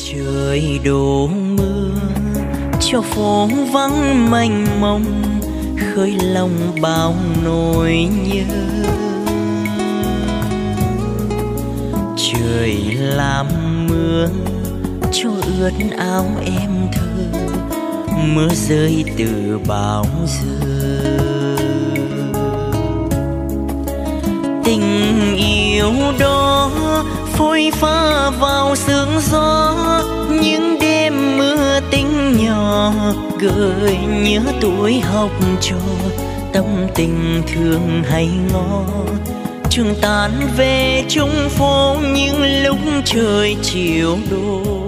Trời đổ mưa cho phố vắng mênh mông, khơi lòng bao nỗi nhớ. Trời làm mưa cho ướt áo em thơ, mưa rơi từ bao giờ. Tình yêu đó phôi pha vào sương gió, những đêm mưa tình nhỏ gợi nhớ tuổi học trò. Tâm tình thương hay ngó trường tàn về chung phố những lúc trời chiều đổ.